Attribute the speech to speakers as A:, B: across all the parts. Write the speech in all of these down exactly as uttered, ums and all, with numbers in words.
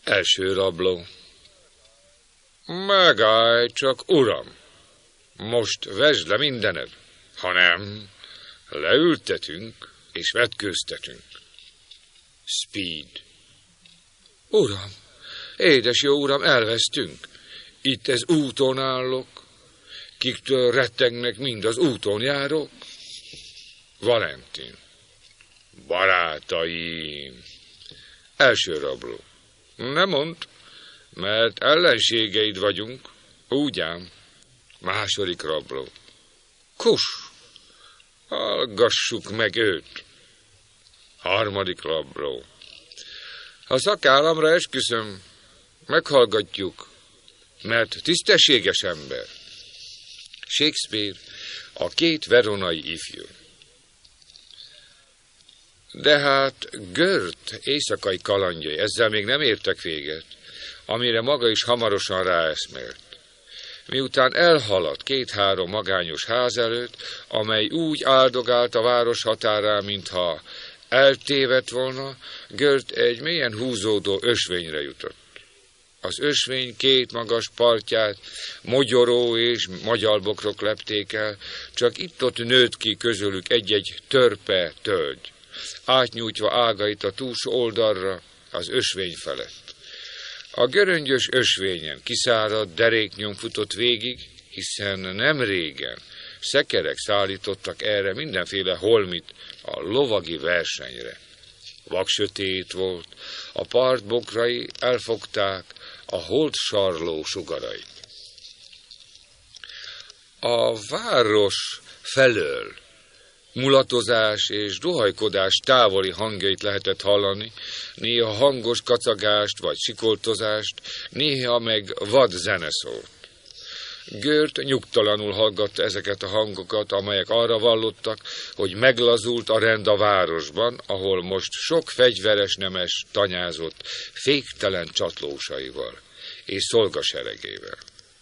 A: Első rabló. Megállj csak, uram! Most vesd le mindened, ha nem, leültetünk és vetkőztetünk. Speed. Uram, édes jó uram, elvesztünk. Itt ez úton állok. Kiktől rettegnek mind az úton járók? Valentin. Barátaim. Első rabló. Ne mondd, mert ellenségeid vagyunk. Úgy ám. Második rabló. Kus. Hallgassuk meg őt. Harmadik rabló. Ha szakállamra esküszöm, meghallgatjuk, mert tisztességes ember. Shakespeare, a két veronai ifjú. De hát Gört éjszakai kalandjai, ezzel még nem értek véget, amire maga is hamarosan ráeszmélt. Miután elhaladt két-három magányos ház előtt, amely úgy áldogált a város határán, mintha eltévedt volna, Gört egy mélyen húzódó ösvényre jutott. Az ösvény két magas partját mogyoró és magyalbokrok lepték el, csak itt-ott nőtt ki közülük egy-egy törpe tölgy, átnyújtva ágait a túlsó oldalra, az ösvény felett. A göröngyös ösvényen kiszáradt deréknyom futott végig, hiszen nem régen szekerek szállítottak erre mindenféle holmit a lovagi versenyre. Vaksötét volt, a part bokrai elfogták a holdsarló sugarait. A város felől mulatozás és duhajkodás távoli hangjait lehetett hallani, néha hangos kacagást vagy sikoltozást, néha meg vad zene szólt. Gört nyugtalanul hallgatta ezeket a hangokat, amelyek arra vallottak, hogy meglazult a rend a városban, ahol most sok fegyveres nemes tanyázott féktelen csatlósaival és szolgaseregével.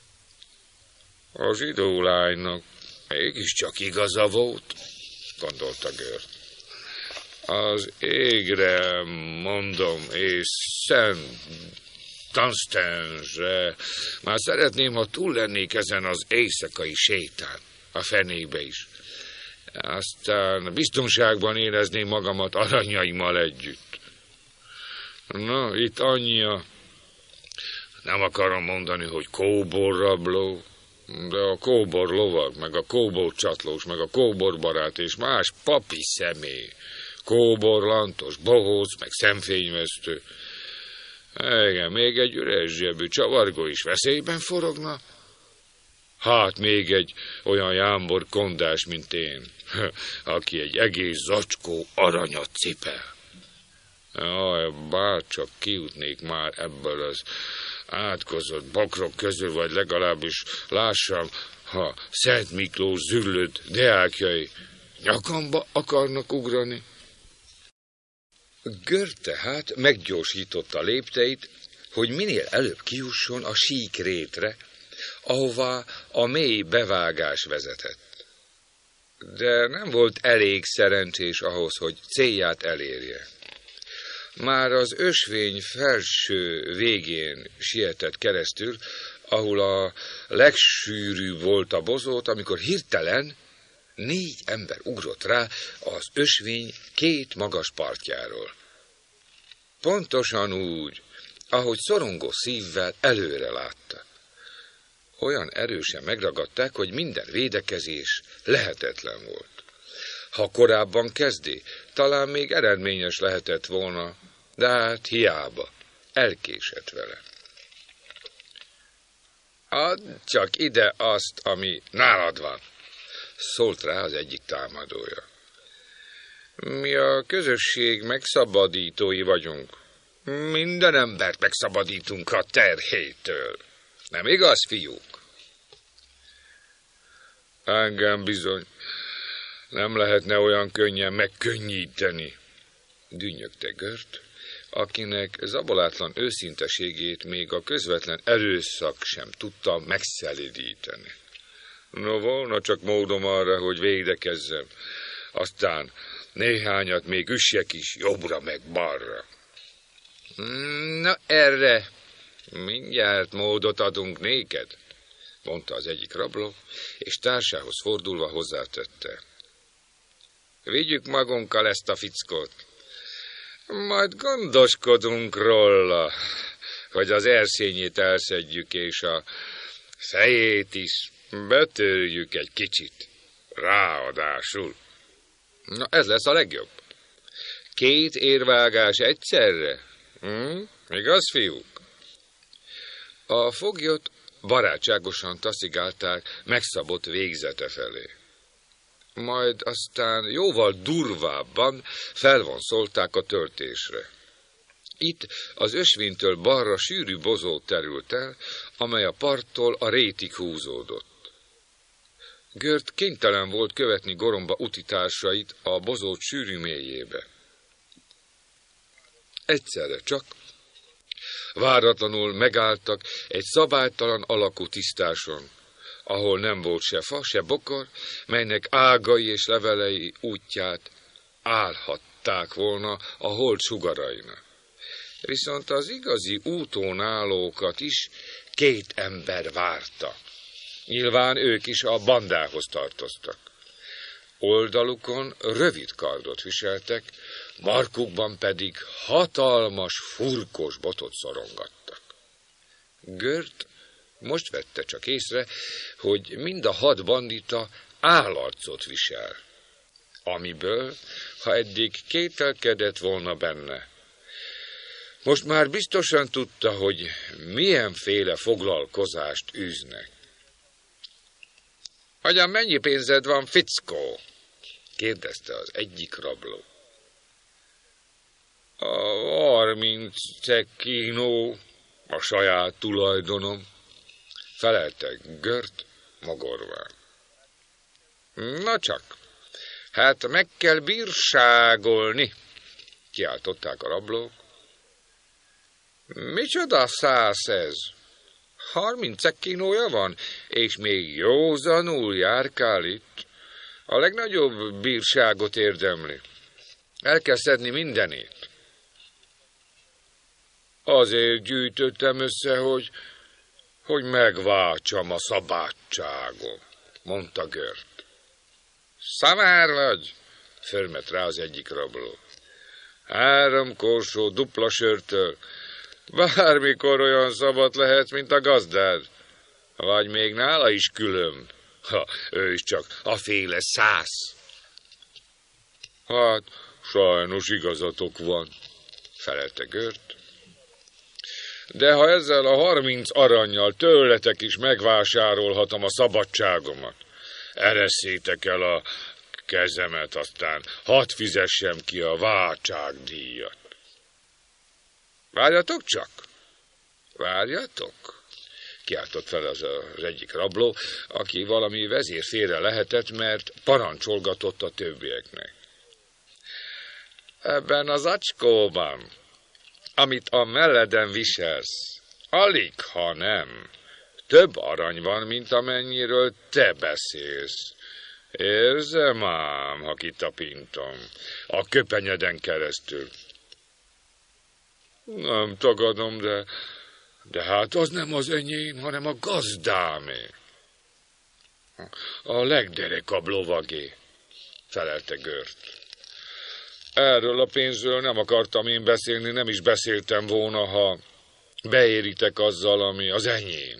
A: A zsidó lánynak mégiscsak igaza volt, gondolta Gört. Az égre mondom, és Szent Tansztenzsre, már szeretném, ha túl lennék ezen az éjszakai sétán, a fenébe is. Aztán biztonságban érezném magamat aranyaimmal együtt. Na, itt anyja, nem akarom mondani, hogy kóborrabló, de a kóbor lovag, meg a kóbor csatlós, meg a kóbor barát és más papi személy, kóbor lantos, bohóc, meg szemfényvesztő. Igen, még egy üres zsebű csavargó is veszélyben forogna? Hát még egy olyan jámbor kondás, mint én, aki egy egész zacskó aranyat cipel. Jaj, bárcsak kijutnék már ebből az átkozott bokrok közül, vagy legalábbis lássam, ha Szent Miklós züllött deákjai nyakamba akarnak ugrani. Gört tehát meggyorsította lépteit, hogy minél előbb kijusson a sík rétre, ahová a mély bevágás vezetett. De nem volt elég szerencsés ahhoz, hogy célját elérje. Már az ösvény felső végén sietett keresztül, ahol a legsűrűbb volt a bozót, amikor hirtelen négy ember ugrott rá az ösvény két magas partjáról. Pontosan úgy, ahogy szorongó szívvel előre látta. Olyan erősen megragadták, hogy minden védekezés lehetetlen volt. Ha korábban kezdi, talán még eredményes lehetett volna, de hát hiába, elkésett vele. Add csak ide azt, ami nálad van, szólt rá az egyik támadója. Mi a közösség megszabadítói vagyunk. Minden embert megszabadítunk a terhétől. Nem igaz, fiúk? Engem bizony nem lehetne olyan könnyen megkönnyíteni, dünnyögte Gört, akinek zabolátlan őszinteségét még a közvetlen erőszak sem tudta megszelidíteni. No, volna csak módom arra, hogy védekezzem, aztán néhányat még üssek is jobbra meg balra. Na erre mindjárt módot adunk néked, mondta az egyik rabló, és társához fordulva hozzátette. Vigyük magunkkal ezt a fickót, majd gondoskodunk róla, hogy az erszényét elszedjük, és a fejét is betörjük egy kicsit, ráadásul. Na ez lesz a legjobb. Két érvágás egyszerre. Hm? Igaz, fiúk? A foglyot barátságosan taszigálták megszabott végzete felé. Majd aztán jóval durvábban felvonszolták a töltésre. Itt az ösvénytől balra sűrű bozó terült el, amely a parttól a rétig húzódott. Gört kénytelen volt követni Goromba utitársait a bozót sűrű mélyébe. Egyszerre csak váratlanul megálltak egy szabálytalan alakú tisztáson, ahol nem volt se fa, se bokor, melynek ágai és levelei útját állhatták volna a hold sugaraina. Viszont az igazi úton állókat is két ember várta. Nyilván ők is a bandához tartoztak. Oldalukon rövid kardot viseltek, markukban pedig hatalmas, furkos botot szorongattak. Gört most vette csak észre, hogy mind a hat bandita állarcot visel, amiből, ha eddig kételkedett volna benne, most már biztosan tudta, hogy milyenféle foglalkozást űznek. Hogyan mennyi pénzed van, fickó? Kérdezte az egyik rabló. A harminc cekkínó, a saját tulajdonom, felelte Gört mogorván. Na csak, hát meg kell bírságolni, kiáltották a rablók. Micsoda száz ez? Harminc cekkínója van, és még józanul járkál itt. A legnagyobb bírságot érdemli. El kell szedni mindenét. Azért gyűjtöttem össze, hogy, hogy megváltsam a szabadságot, mondta Gört. Szamár vagy? Fölmet rá az egyik rabló. Három korsó dupla sörtől bármikor olyan szabad lehet, mint a gazdád. Vagy még nála is külön. Ha, ő is csak a féle száz. Hát, sajnos igazatok van, felelte Gört. De ha ezzel a harminc arannyal tőletek is megvásárolhatom a szabadságomat, eresszétek el a kezemet, aztán hadd fizessem ki a váltságdíjat. Várjatok csak! Várjatok! Kiáltott fel az, az egyik rabló, aki valami vezérfélre lehetett, mert parancsolgatott a többieknek. Ebben az acskóban, amit a melleden viselsz, alig, ha nem, több arany van, mint amennyiről te beszélsz. Érzem ám, ha kitapintom, a köpenyeden keresztül. Nem tagadom, de, de hát az nem az enyém, hanem a gazdámé. A legderekabb lovagé, felelte Gört. Erről a pénzről nem akartam én beszélni, nem is beszéltem volna, ha beéritek azzal, ami az enyém.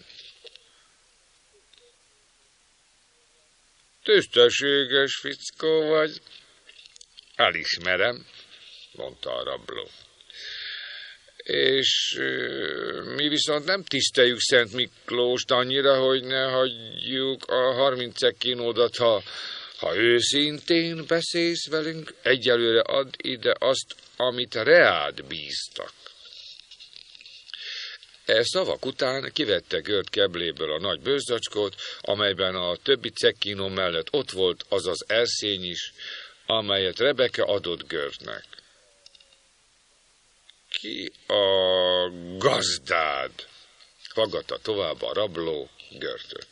A: Tisztességes fickó vagy, elismerem, mondta a rabló. És mi viszont nem tiszteljük Szent Miklóst annyira, hogy ne hagyjuk a harminc cekkínódat, ha, ha őszintén beszélsz velünk, egyelőre add ide azt, amit reád bíztak. E szavak után kivette Gört kebléből a nagy bőrzacskót, amelyben a többi cekkínó mellett ott volt az az erszény is, amelyet Rebeke adott Görtnek. Ki a gazdád? Faggatta tovább a rabló Görtöt.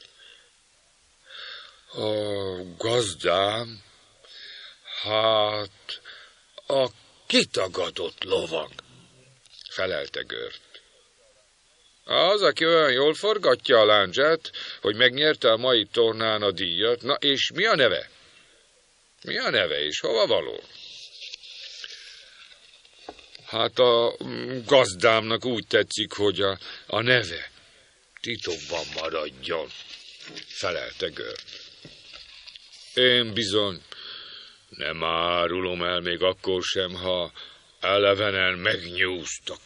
A: A gazdám? Hát a kitagadott lovag, felelte Gört. Az, aki olyan jól forgatja a lándzsát, hogy megnyerte a mai tornán a díjat. Na, és mi a neve? Mi a neve, és hova való? Hát a gazdámnak úgy tetszik, hogy a, a neve titokban maradjon, felelte Gört. Én bizony nem árulom el még akkor sem, ha elevenen megnyúztak.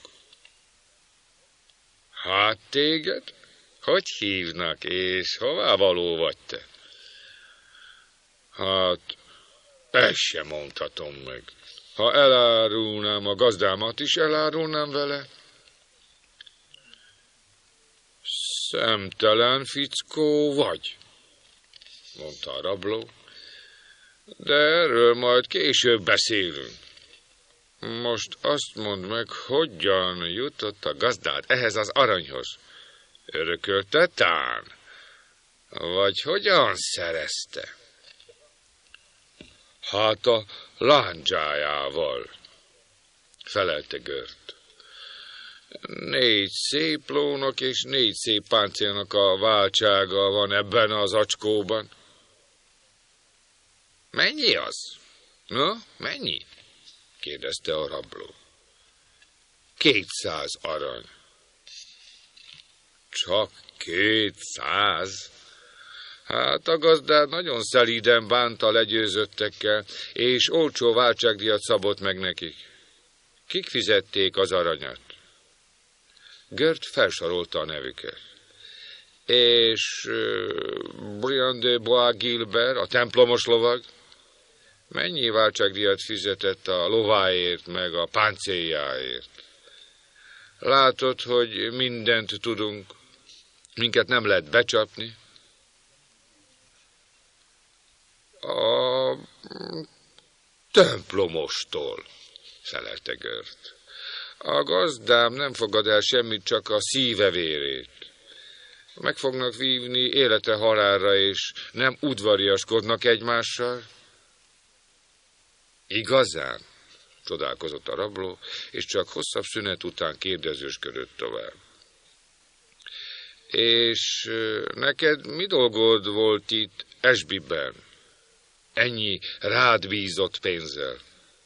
A: Hát téged? Hogy hívnak, és hová való vagy te? Hát, ezt sem mondhatom meg. Ha elárulnám a gazdámat is, elárulnám vele. Szemtelen fickó vagy, mondta a rabló, de erről majd később beszélünk. Most azt mondd meg, hogyan jutott a gazdád ehhez az aranyhoz? Örökölte tán? Vagy hogyan szerezte? Hát a lándzsájával, felelte Gört. Négy szép lónak és négy szép páncélnak a váltsága van ebben az acskóban. Mennyi az? No, mennyi? kérdezte a rabló. Kétszáz arany. Csak kétszáz? Hát a gazdád nagyon szelíden bánta a legyőzöttekkel, és olcsó váltságdíjat szabott meg nekik. Kik fizették az aranyat? Gört felsorolta a nevüket. És uh, Brian de Bois Gilbert, a templomos lovag, mennyi váltságdíjat fizetett a lováért, meg a páncéljáért? Látod, hogy mindent tudunk, minket nem lehet becsapni. A templomostól, felelte Gört. A gazdám nem fogad el semmit, csak a szíve vérét. Meg fognak vívni élete halálra, és nem udvariaskodnak egymással. Igazán? Csodálkozott a rabló, és csak hosszabb szünet után kérdezősködött tovább. És neked mi dolgod volt itt Ashbyben? Ennyi rád bízott pénzzel?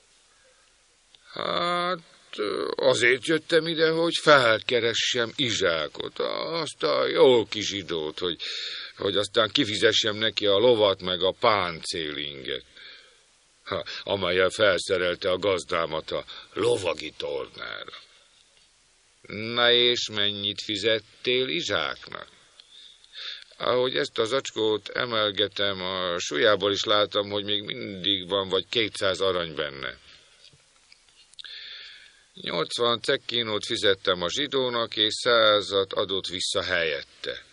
A: Hát azért jöttem ide, hogy felkeressem Izsákot, azt a jó kis zsidót, hogy, hogy aztán kifizessem neki a lovat meg a páncélinget, ha, amellyel felszerelte a gazdámat a lovagi tornára. Na és mennyit fizettél Izsáknak? Ahogy ezt az acskót emelgetem, a súlyából is látom, hogy még mindig van vagy kétszáz arany benne. nyolcvan cekkínót fizettem a zsidónak, és százat adott vissza helyette.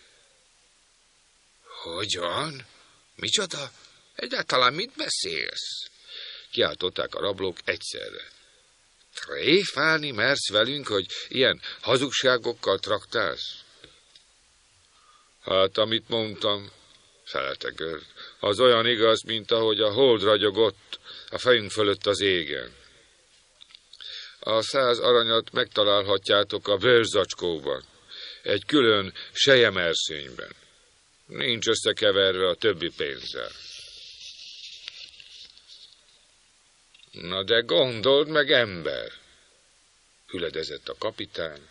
A: Hogyan? Micsoda? Egyáltalán mit beszélsz? Kiáltották a rablók egyszerre. Tréfálni mersz velünk, hogy ilyen hazugságokkal traktálsz? Hát, amit mondtam, felelte Gört, az olyan igaz, mint ahogy a hold ragyogott a fejünk fölött az égen. A száz aranyat megtalálhatjátok a bőrzacskóban, egy külön sejemerszényben. Nincs összekeverve a többi pénzzel. Na de gondold meg, ember, hüledezett a kapitány.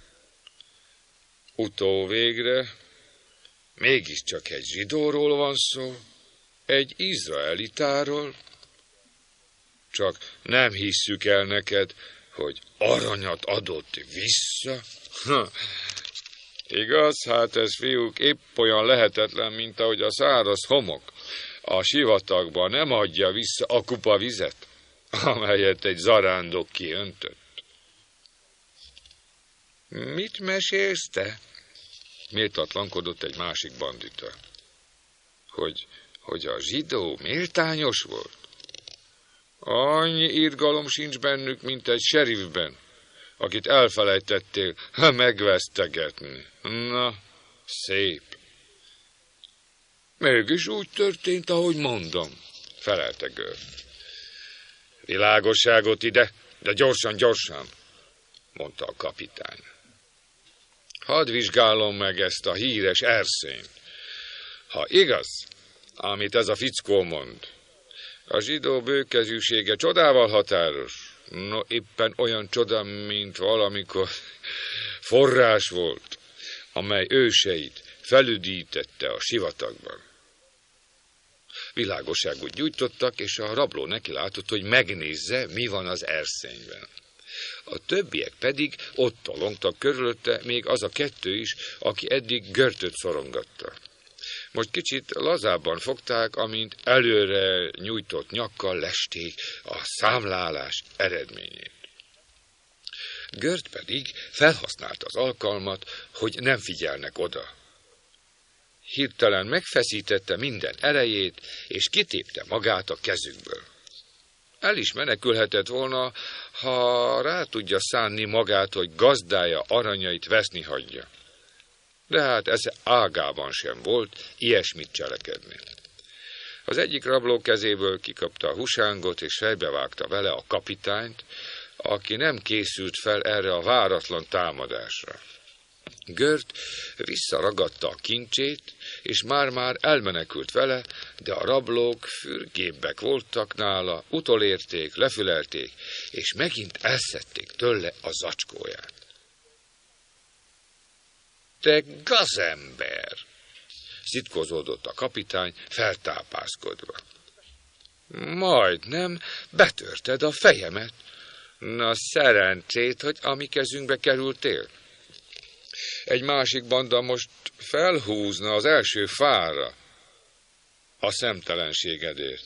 A: Utóvégre mégiscsak egy zsidóról van szó, egy izraelitáról. Csak nem hisszük el neked, hogy aranyat adott vissza. Ha, igaz, hát ez, fiúk, épp olyan lehetetlen, mint ahogy a száraz homok a sivatagban nem adja vissza a kupa vizet, amelyet egy zarándok kiöntött. Mit mesélsz te? Méltatlankodott egy másik bandita. Hogy, hogy a zsidó méltányos volt? Annyi irgalom sincs bennük, mint egy serifben, akit elfelejtettél megvesztegetni. Na, szép. Mégis úgy történt, ahogy mondom, felelte Gört. Világosságot ide, de gyorsan, gyorsan. mondta a kapitány. Hadd vizsgálom meg ezt a híres erszényt. Ha igaz, amit ez a fickó mond, a zsidó bőkezűsége csodával határos, no éppen olyan csoda, mint valamikor forrás volt, amely őseit felüdítette a sivatagban. Világosságot gyújtottak, és a rabló neki látott, hogy megnézze, mi van az erszényben. A többiek pedig ott tolongtak körülötte, még az a kettő is, aki eddig Görtöt szorongatta. Most kicsit lazábban fogták, amint előre nyújtott nyakkal lesték a számlálás eredményét. Gört pedig felhasználta az alkalmat, hogy nem figyelnek oda. Hirtelen megfeszítette minden erejét, és kitépte magát a kezükből. El is menekülhetett volna, ha rá tudja szánni magát, hogy gazdája aranyait veszni hagyja. De hát ez ágában sem volt ilyesmit cselekedni. Az egyik rabló kezéből kikapta a husángot, és fejbevágta vele a kapitányt, aki nem készült fel erre a váratlan támadásra. Gört visszaragadta a kincsét, és már-már elmenekült vele, de a rablók fürgébbek voltak nála, utolérték, lefülelték, és megint elszedték tőle a zacskóját. Te gazember! Szitkozódott a kapitány, feltápászkodva. Majdnem betörted a fejemet. Na szerencsét, hogy a mi kezünkbe kerültél. Egy másik banda most felhúzna az első fára a szemtelenségedért.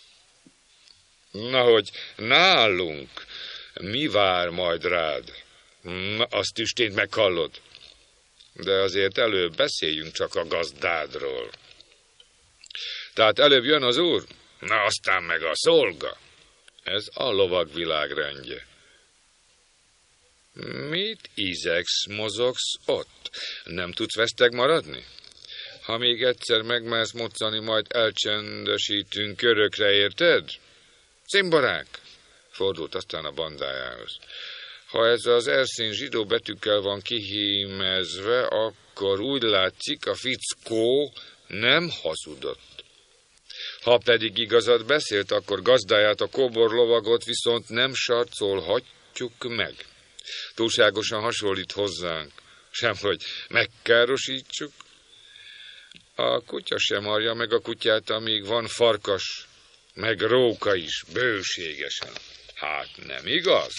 A: Na, hogy nálunk mi vár majd rád? Na, azt tüstént meghallod. De azért előbb beszéljünk csak a gazdádról. Tehát előbb jön az úr, na aztán meg a szolga. Ez a lovagvilág rendje. Mit ízegsz, mozogsz ott? Nem tudsz veszteg maradni? Ha még egyszer megmersz moccani, majd elcsendesítünk örökre, érted? Cimborák! Fordult aztán a bandájához. Ha ez az erszény zsidó betűkkel van kihímezve, akkor úgy látszik, a fickó nem hazudott. Ha pedig igazat beszélt, akkor gazdáját, a kóbor lovagot viszont nem sarcolhatjuk meg. Túlságosan hasonlít hozzánk, sem hogy megkárosítsuk. A kutya sem arja meg a kutyát, amíg van farkas, meg róka is, bőségesen. Hát nem igaz?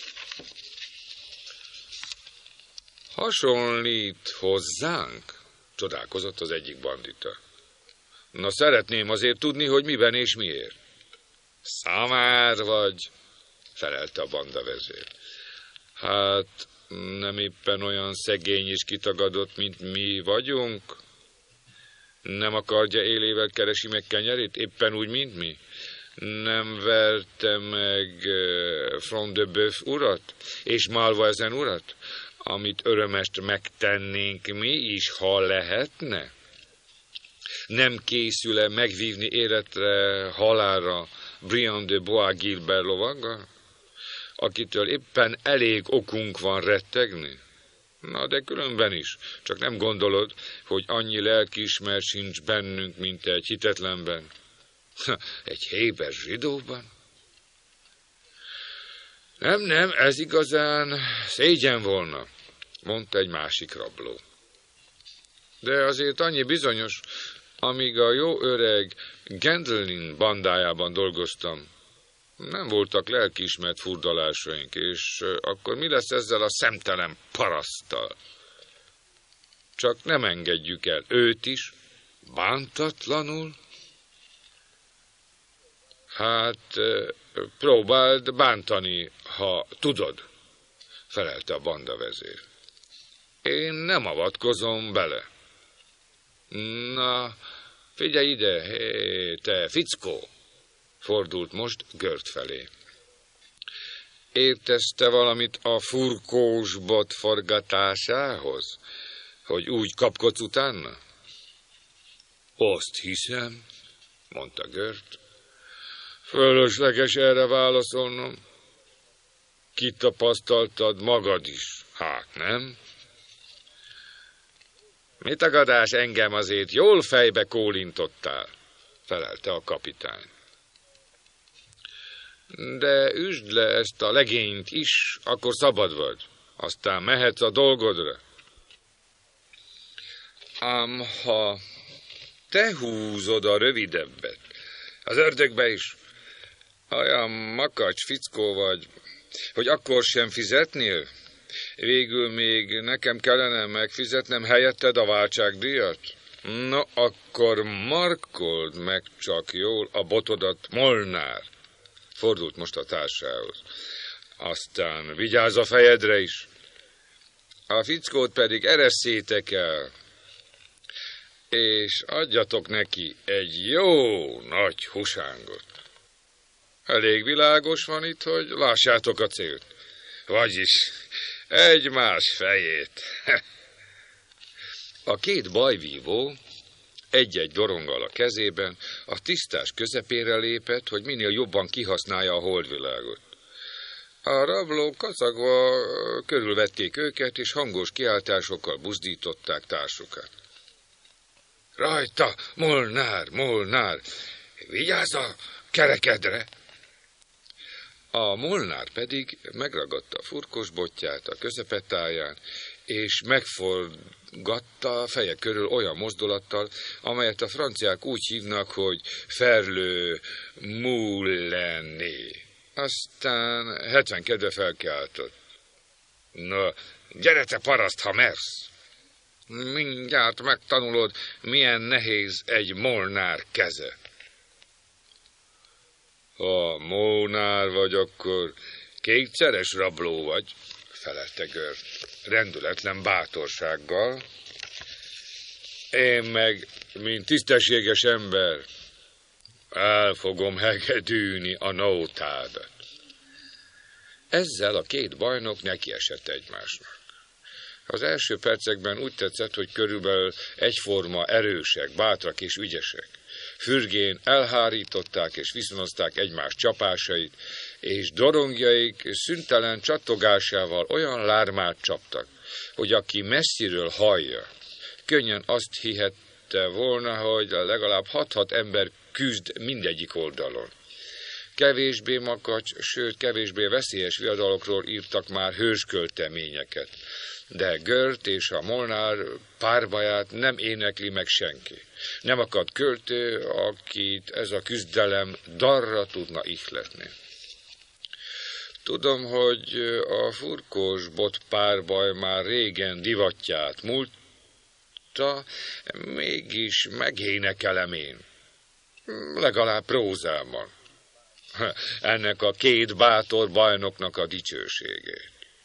A: Hasonlít hozzánk? Csodálkozott az egyik bandita. Na, szeretném azért tudni, hogy miben és miért. Szamár vagy, felelte a bandavezér. Hát nem éppen olyan szegény és kitagadott, mint mi vagyunk? Nem akarja élével keresi meg kenyerét, éppen úgy, mint mi? Nem verte meg Front de Bœuf urat, és Malvoisin urat, amit örömest megtennénk mi is, ha lehetne? Nem készül-e megvívni életre, halálra Briand de Bois Guilbert lovaggal, akitől éppen elég okunk van rettegni? Na, de különben is. Csak nem gondolod, hogy annyi lelkiismert sincs bennünk, mint egy hitetlenben? Egy héber zsidóban? Nem, nem, ez igazán szégyen volna, mondta egy másik rabló. De azért annyi bizonyos, amíg a jó öreg Gendelin bandájában dolgoztam, nem voltak lelkiismert furdalásaink, és akkor mi lesz ezzel a szemtelen paraszttal? Csak nem engedjük el őt is, bántatlanul. Hát próbáld bántani, ha tudod, felelte a bandavezér. Én nem avatkozom bele. Na, figyelj ide, hé, te fickó! Fordult most Gört felé. Értesz te valamit a furkós bot forgatásához, hogy úgy kapkodsz utána? Azt hiszem, mondta Gört. Fölösleges erre válaszolnom. Kitapasztaltad magad is, hát nem? Mi tagadás, engem azért jól fejbe kólintottál, felelte a kapitány. De üsd le ezt a legényt is, akkor szabad vagy, aztán mehetsz a dolgodra. Ám ha te húzod a rövidebbet, az ördögbe is olyan makacs fickó vagy, hogy akkor sem fizetnél? Végül még nekem kellene megfizetnem helyetted a váltságdíjat? No, akkor markold meg csak jól a botodat, Molnár. Fordult most a társához. Aztán vigyázz a fejedre is. A fickót pedig eresszétek el, és adjatok neki egy jó nagy husángot. Elég világos van itt, hogy lássátok a célt. Vagyis egymás fejét. A két bajvívó egy-egy doronggal a kezében a tisztás közepére lépett, hogy minél jobban kihasználja a holdvilágot. A rablók kacagva körülvették őket, és hangos kiáltásokkal buzdították társukat. Rajta, Molnár, Molnár, vigyázz a kerekedre! A Molnár pedig megragadta a furkos botját a közepetáján, és megforgatta a feje körül olyan mozdulattal, amelyet a franciák úgy hívnak, hogy ferlő moulené. Aztán hetvenkedve felkiáltott. Na, gyere te paraszt, ha mersz! Mindjárt megtanulod, milyen nehéz egy Molnár keze. Ha Molnár vagy, akkor kétszeres rabló vagy, felelte Gört rendületlen bátorsággal. Én meg, mint tisztességes ember, el fogom hegedűni a nótádat. Ezzel a két bajnok nekiesett egymásnak. Az első percekben úgy tetszett, hogy körülbelül egyforma erősek, bátrak és ügyesek. Fürgén elhárították és viszonozták egymás csapásait, és dorongjaik szüntelen csattogásával olyan lármát csaptak, hogy aki messziről hallja, könnyen azt hihette volna, hogy legalább hat-hat ember küzd mindegyik oldalon. Kevésbé makacs, sőt kevésbé veszélyes viadalokról írtak már hőskölteményeket, de Gört és a Molnár párbaját nem énekli meg senki. Nem akad költő, akit ez a küzdelem darra tudna ihletni. Tudom, hogy a furkós bot párbaj már régen divatját múlta, mégis megénekelem én. Legalább prózában. Ennek a két bátor bajnoknak a dicsőségét.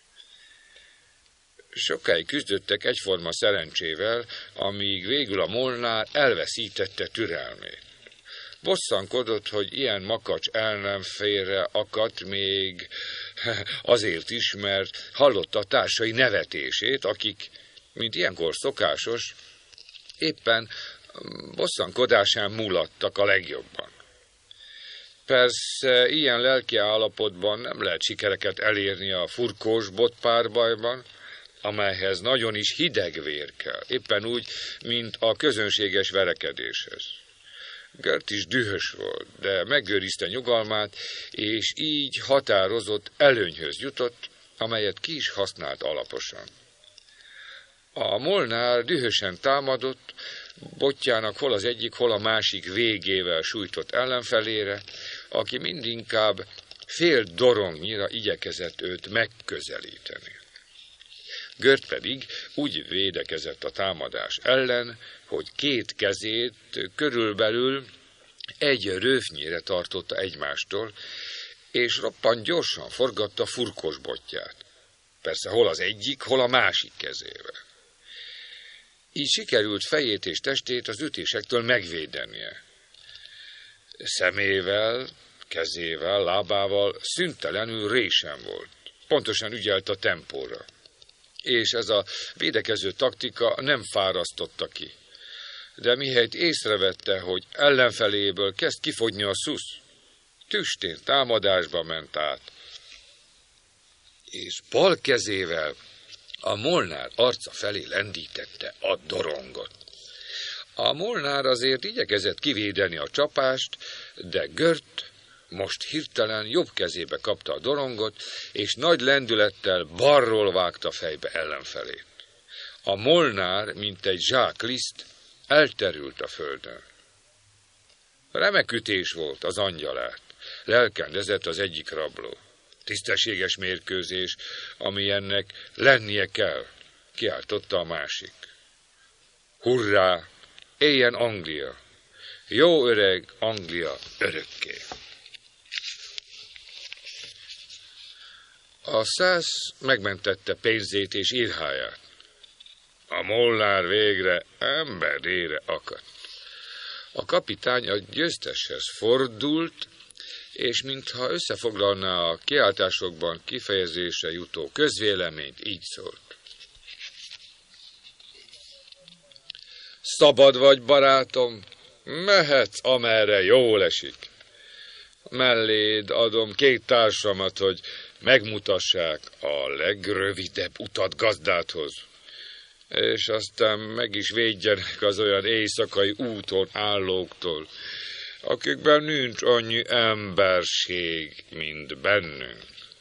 A: Sokáig küzdöttek egyforma szerencsével, amíg végül a Molnár elveszítette türelmét. Bosszankodott, hogy ilyen makacs ellenfélre akadt még azért is, mert hallotta a társai nevetését, akik, mint ilyenkor szokásos, éppen bosszankodásán mulattak a legjobban. Persze ilyen lelki állapotban nem lehet sikereket elérni a furkós bot párbajban, amelyhez nagyon is hideg vér kell, éppen úgy, mint a közönséges verekedéshez. Gört is dühös volt, de megőrizte nyugalmát, és így határozott előnyhöz jutott, amelyet ki is használt alaposan. A Molnár dühösen támadott, botjának hol az egyik, hol a másik végével sújtott ellenfelére, aki mindinkább fél dorongyira igyekezett őt megközelíteni. Gört pedig úgy védekezett a támadás ellen, hogy két kezét körülbelül egy röfnyire tartotta egymástól, és roppant gyorsan forgatta furkos botját. Persze hol az egyik, hol a másik kezével. Így sikerült fejét és testét az ütésektől megvédenie. Szemével, kezével, lábával szüntelenül résen volt. Pontosan ügyelt a tempóra. És ez a védekező taktika nem fárasztotta ki. De mihelyt észrevette, hogy ellenfeléből kezd kifogyni a szusz, tüstén támadásba ment át. és bal kezével a Molnár arca felé lendítette a dorongot. A Molnár azért igyekezett kivédeni a csapást, de Gört most hirtelen jobb kezébe kapta a dorongot, és nagy lendülettel balról vágta fejbe ellenfelét. A Molnár, mint egy zsákliszt, elterült a földön. Remek ütés volt az angyalát, lelkendezett az egyik rabló. Tisztességes mérkőzés, ami ennek lennie kell, kiáltotta a másik. Hurrá, éljen Anglia! Jó öreg Anglia örökké! A szász megmentette pénzét és irháját. A Molnár végre emberére akadt. A kapitány a győzteshez fordult, és mintha összefoglalná a kiáltásokban kifejezésre jutó közvéleményt, így szólt. Szabad vagy, barátom, mehetsz, amerre jól esik. Melléd adom két társamat, hogy megmutassák a legrövidebb utat gazdádhoz, és aztán meg is védjenek az olyan éjszakai úton állóktól, akikben nincs annyi emberség, mint bennünk.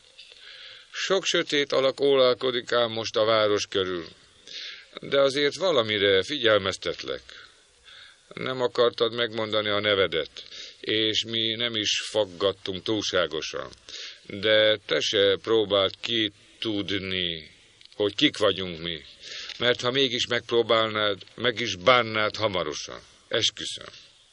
A: Sok sötét alak ólálkodik ám most a város körül, de azért valamire figyelmeztetlek. Nem akartad megmondani a nevedet, és mi nem is faggattunk túlságosan, de te se próbáld kitudni, hogy kik vagyunk mi, mert ha mégis megpróbálnád, meg is bánnád hamarosan. Esküszöm.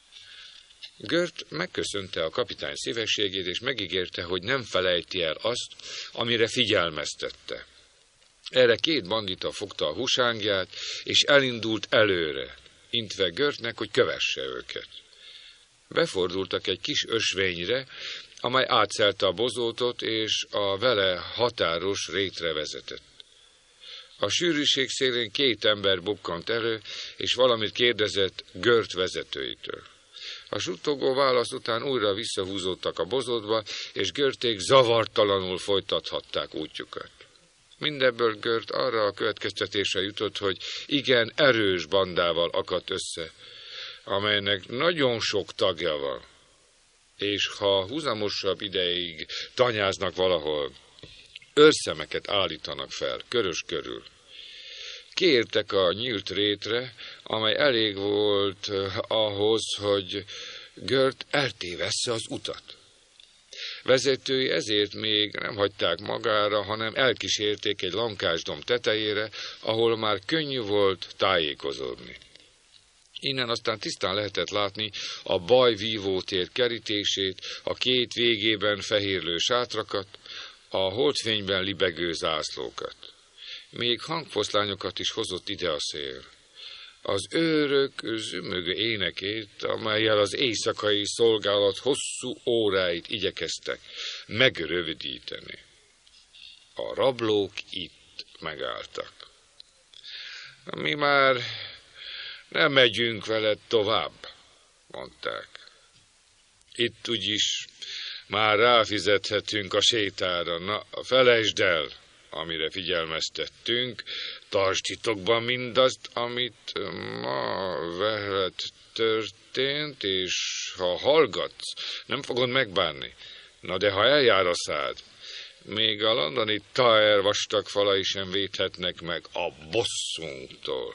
A: Gört megköszönte a kapitány szívességét, és megígérte, hogy nem felejti el azt, amire figyelmeztette. Erre két bandita fogta a husángját, és elindult előre, intve Görtnek, hogy kövesse őket. Befordultak egy kis ösvényre, amely átszelte a bozótot, és a vele határos rétre vezetett. A sűrűség szélén két ember bukkant elő, és valamit kérdezett Gört vezetőitől. A suttogó válasz után újra visszahúzódtak a bozótba, és Görték zavartalanul folytathatták útjukat. Mindebből Gört arra a következtetésre jutott, hogy igen erős bandával akadt össze, amelynek nagyon sok tagja van, és ha húzamosabb ideig tanyáznak valahol, őrszemeket állítanak fel körös körül. Kiértek a nyílt rétre, amely elég volt ahhoz, hogy Gört eltévessze az utat. Vezetői ezért még nem hagyták magára, hanem elkísérték egy lankásdom tetejére, ahol már könnyű volt tájékozódni. Innen aztán tisztán lehetett látni a bajvívó tér kerítését, a két végében fehérlő sátrakat, a holdfényben libegő zászlókat. Még hangfoszlányokat is hozott ide a szél. Az őrök zümögő énekét, amellyel az éjszakai szolgálat hosszú óráit igyekeztek megrövidíteni. A rablók itt megálltak. Mi már nem megyünk veled tovább, mondták. Itt úgyis már ráfizethetünk a sétára. Na, felejtsd el, amire figyelmeztettünk, tartsd titokban mindazt, amit ma veled történt, és ha hallgatsz, nem fogod megbánni. Na de ha eljár a szád, még a londoni Tower vastag falai sem védhetnek meg a bosszunktól.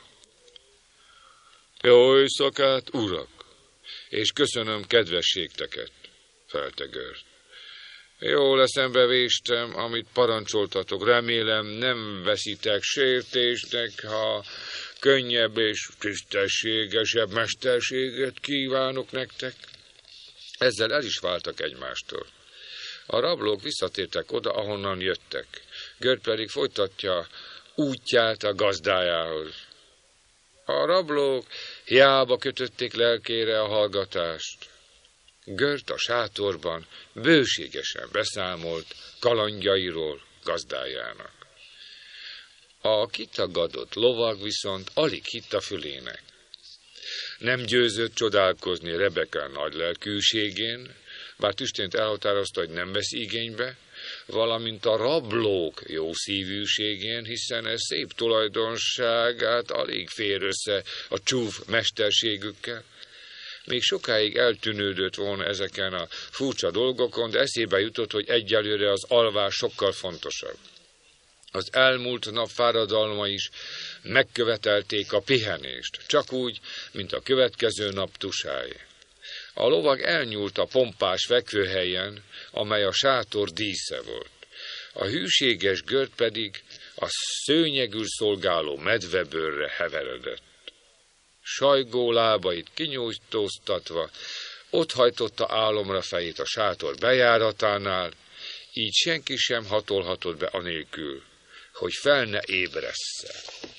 A: Jó éjszakát, urak, és köszönöm kedvességteket, felte Gört. Jól eszembe véstem, amit parancsoltatok. Remélem nem veszitek sértésnek, ha könnyebb és tisztességesebb mesterséget kívánok nektek. Ezzel el is váltak egymástól. A rablók visszatértek oda, ahonnan jöttek. Gört pedig folytatja útját a gazdájához. A rablók hiába kötötték lelkére a hallgatást. Gört a sátorban bőségesen beszámolt kalandjairól gazdájának. A kitagadott lovag viszont alig hitt a fülének. Nem győzött csodálkozni Rebeka nagy lelkűségén, bár tüstént elhatározta, hogy nem vesz igénybe, valamint a rablók jó szívűségén, hiszen ez szép tulajdonságát alig fér össze a csúf mesterségükkel. Még sokáig eltűnődött volna ezeken a furcsa dolgokon, de eszébe jutott, hogy egyelőre az alvás sokkal fontosabb. Az elmúlt nap fáradalma is megkövetelték a pihenést, csak úgy, mint a következő nap tusáé. A lovag elnyúlt a pompás fekvőhelyen, amely a sátor dísze volt. A hűséges Görd pedig a szőnyegül szolgáló medvebőrre heveredett. Sajgó lábait kinyújtóztatva, ott hajtotta álomra fejét a sátor bejáratánál, így senki sem hatolhatott be anélkül, hogy fel ne ébressze.